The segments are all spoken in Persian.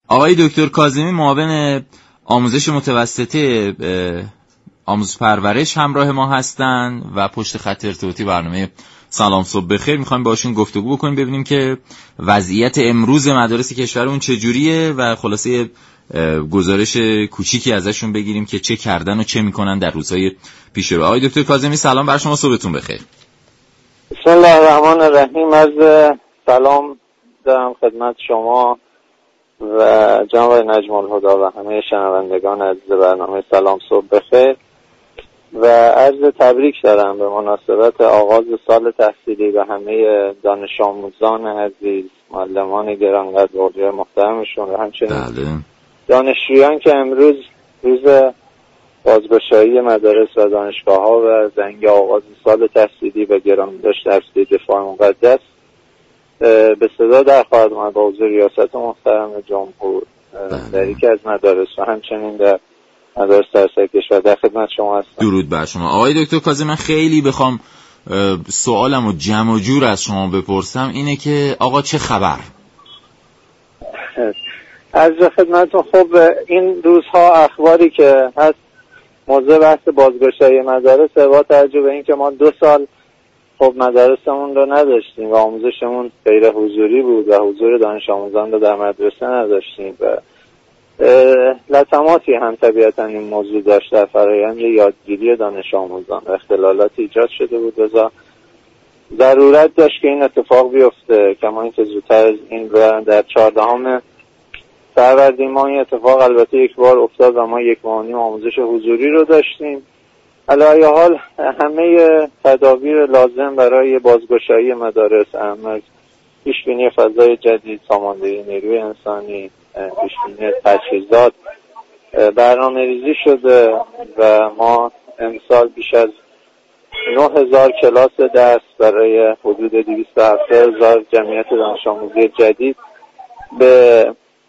آقای دکتر کاظمی معاون آموزش متوسطه آموزش پرورش همراه ما هستن و پشت خط ارتباطی برنامه سلام صبح بخیر میخوایم باشون گفتگو بکنیم، ببینیم که وضعیت امروز مدارس کشورمون چجوریه و خلاصه گزارش کوچیکی ازشون بگیریم که چه کردن و چه میکنن در روزهای پیش رو. آقای دکتر کاظمی سلام بر شما، صبحتون بخیر. بسم الله الرحمن الرحیم. از سلام دارم خدمت شما و جناب نجم الهدی و همه شنوندگان عزیز برنامه سلام صبح بخیر و عرض تبریک دارم به مناسبت آغاز سال تحصیلی و همه دانش آموزان عزیز، معلمان گرانقدر و اولیای محترمشون و همچنین دانشجویان که امروز روز بازگشایی مدارس و دانشگاه‌ها و زنگ آغاز سال تحصیلی و گرامی‌داشت درسی دفاع مقدس به صدا در خواهد آمد با حضور ریاست محترم جمهور در یکی از مدارس و همچنین در مدارس سراسر کشور. در خدمت شما هستم. درود بر شما. آقای دکتر کاظمی، من خیلی بخوام سوالم و جمع و جور از شما بپرسم اینه که آقا چه خبر؟ از خدمتتون. خب این روزها اخباری که هست موضوع بحث بازگشایی مدارس با توجه به اینکه ما 2 سال خب مدارسمون رو نداشتیم و آموزشمون غیر حضوری بود و حضور دانش آموزان رو در مدرسه نداشتیم و لطماتی هم طبیعتا این موضوع داشت در فرآیند یادگیری دانش آموزان. اختلالاتی ایجاد شده بود، لذا ضرورت داشت که این اتفاق بیفته. کما اینکه زودتر از این در 14 فروردین ما این اتفاق البته یک بار افتاد و ما 1 ماه و نیم آموزش حضوری رو داشتیم. علی حال همه تدابیر لازم برای بازگشایی مدارس، اهم پیشبینی فضای جدید، ساماندهی نیروی انسانی، پیشبینی تجهیزات برنامه‌ریزی شده و ما امسال بیش از 9000 کلاس درس برای حدود 270,000 جمعیت دانش آموزی جدید به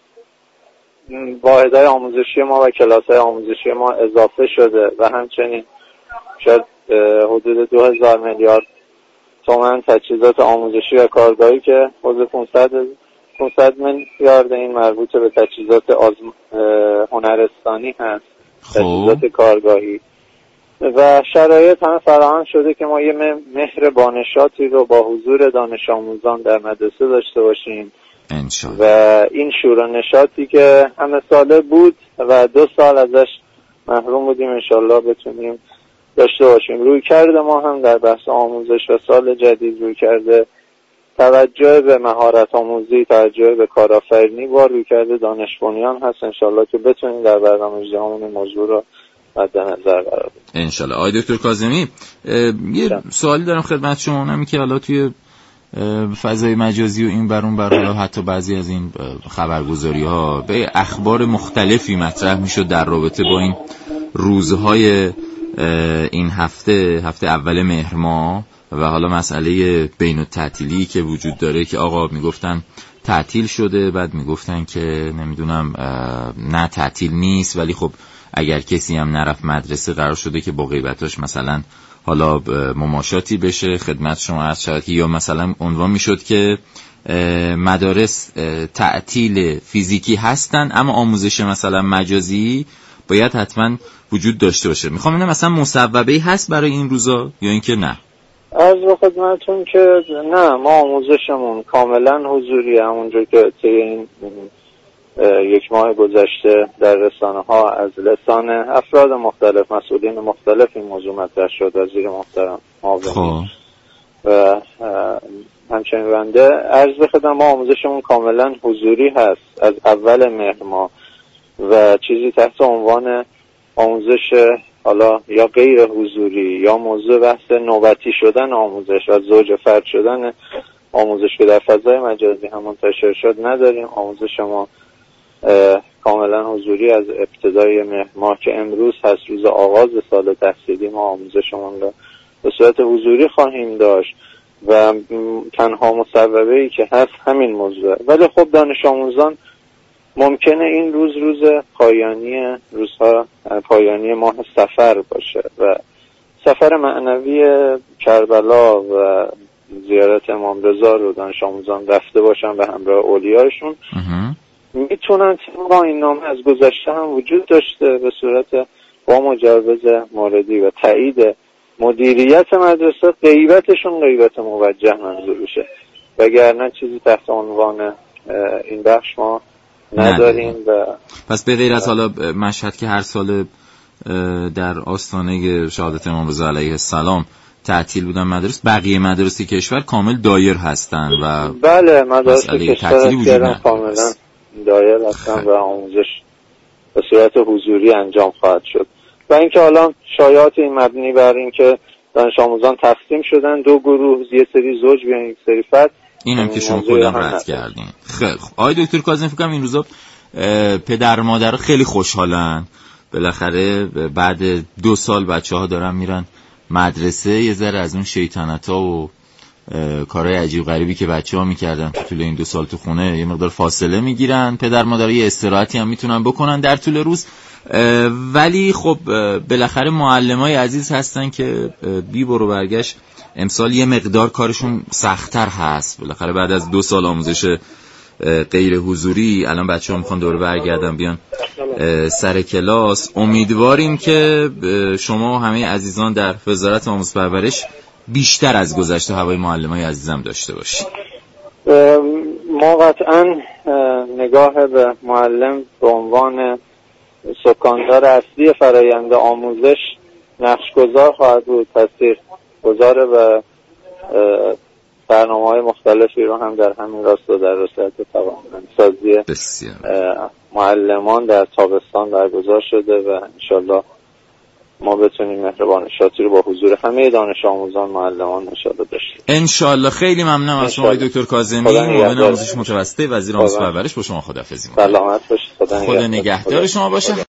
واحدهای آموزشی ما و کلاس‌های آموزشی ما اضافه شده و همچنین شاید حدود 2000 میلیارد تومان تجهیزات آموزشی و کارگاهی که حدود 500 میلیارد این مربوط به تجهیزات هنرستانی هست، تجهیزات کارگاهی و شرایط هم فراهم شده که ما یه مهر بانشاتی رو با حضور دانش آموزان در مدرسه داشته باشیم و این شور و نشاطی که همه ساله بود و 2 سال ازش محروم بودیم انشالله بتونیم داشته باشیم. روی کرده ما هم در بحث آموزش و سال جدید روی کرده توجه به مهارت آموزی، توجه به کارآفرینی با روی کرده دانش بنیان هست انشالله که بتونیم در برنامه جهان این موضوع رو مد نظر قرار بدیم انشالله. آقای دکتر کاظمی یه سوالی دارم خدمت شما، اونم که حالا توی فضای مجازی و این برون برای حتی بعضی از این خبرگزاری ها به اخبار مختلفی مطرح میشد در رابطه با این روزهای این هفته اول مهر ماه و حالا مسئله بین التعطیلی که وجود داره که آقا میگفتن تعطیل شده، بعد میگفتن که نمیدونم نه تعطیل نیست ولی خب اگر کسی هم نرفت مدرسه قرار شده که با غیبتاش مثلا حالا مماشاتی بشه. خدمت شما عرض شود که یا مثلا عنوان میشد که مدارس تعطیل فیزیکی هستن اما آموزش مثلا مجازی باید حتما وجود داشته باشه. میخوام اینم مثلا مصوبه‌ای هست برای این روزا یا اینکه نه؟ عرض خدمتتون که نه، ما آموزشمون کاملا حضوری، همونجور که طی این 1 ماه گذشته در رسانه ها از لسان افراد مختلف، مسئولین مختلف این موضوع مطرح شد. وزیر محترم معاون و همچنین بنده عرض بخدم ما آموزشمون کاملا حضوری هست از اول مهر ماه و چیزی تحت عنوان آموزش حالا یا غیر حضوری یا موضوع بحث نوبتی شدن آموزش و زوج فرد شدن آموزش که در فضای مجازی هم منتشر شد نداریم. آموزش ما کاملا حضوری از ابتدای مهر ماه که امروز هست روز آغاز سال تحصیلی ما آموزشمون رو به صورت حضوری خواهیم داشت و تنها مصوبه‌ای که هست همین موضوع. ولی خب دانش آموزان ممکنه این روز پایانی ماه سفر باشه و سفر معنوی کربلا و زیارت امام رضا رو دانش آموزان رفته باشن به همراه اولیاشون میتونن طبق این نامه از گذشته هم وجود داشته به صورت با مجوز موردی و تایید مدیریت مدرسه غیبتشون غیبت موجه منظور بشه، وگرنه چیزی تحت عنوان این بخش ما نداریم. و پس به غیر از حالا مشهد که هر سال در آستانه شهادت امام رضا علیه السلام تعطیل بودن مدارس، بقیه مدارس کشور کامل دایر هستن و بله مدارس کشور کاملا دایر هستن و آموزش به صورت حضوری انجام خواهد شد. و اینکه حالا شایعات این مبنی بر اینکه دانش آموزان تقسیم شدن دو گروه، یه سری زوج بیان یک سری فرد، اینم که شما کلا رد کردین. خیلی خوب آقای دکتر کاظمی، فکر کنم این روزا پدر و مادرها خیلی خوشحالن، بالاخره بعد 2 سال بچه‌ها دارن میرن مدرسه، یه ذره از اون شیطنت‌ها و کارهای عجیب غریبی که بچه‌ها میکردن تو طول این 2 سال تو خونه یه مقدار فاصله میگیرن، پدر مادرها یه استراحتی هم میتونن بکنن در طول روز. ولی خب بالاخره معلمای عزیز هستن که بی برو برگشت امسال یه مقدار کارشون سخت‌تر هست، بالاخره بعد از 2 سال آموزش غیر حضوری الان بچه‌ها میخوان دوره برگردن بیان سر کلاس. امیدواریم که شما و همه عزیزان در وزارت آموزش و پرورش بیشتر از گذشته هوای معلمای عزیزم داشته باشید. ما قطعاً نگاه به معلم به عنوان سکاندار اصلی فرآیند آموزش نقش‌گذار خواهد بود، تاثیرگذار و برنامه‌های مختلفی رو هم در همین راستا در رسالت توانمندسازی معلمان در تابستان برگزار شده و انشالله ما بتونیم مهربان نشاطی رو با حضور همه دانش آموزان معلمان انشالله داشتیم. انشالله. خیلی ممنونم از شما آقای دکتر کاظمی، معاون آموزش متوسطه وزیر آموزش و پرورش. با شما خداحافظی می‌کنم. سلامت باشید. خدا نگهدار شما باشه.